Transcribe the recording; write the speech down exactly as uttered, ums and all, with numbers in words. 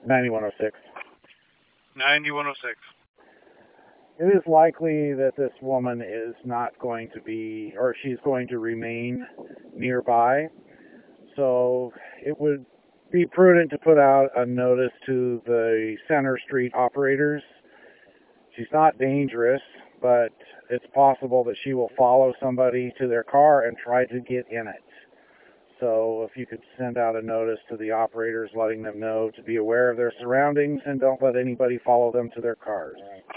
ninety-one oh six. ninety-one oh six. It is likely that this woman is not going to be, or she's going to remain nearby. So it would be prudent to put out a notice to the Center Street operators. She's not dangerous, but it's possible that she will follow somebody to their car and try to get in it. So if you could send out a notice to the operators letting them know to be aware of their surroundings and don't let anybody follow them to their cars.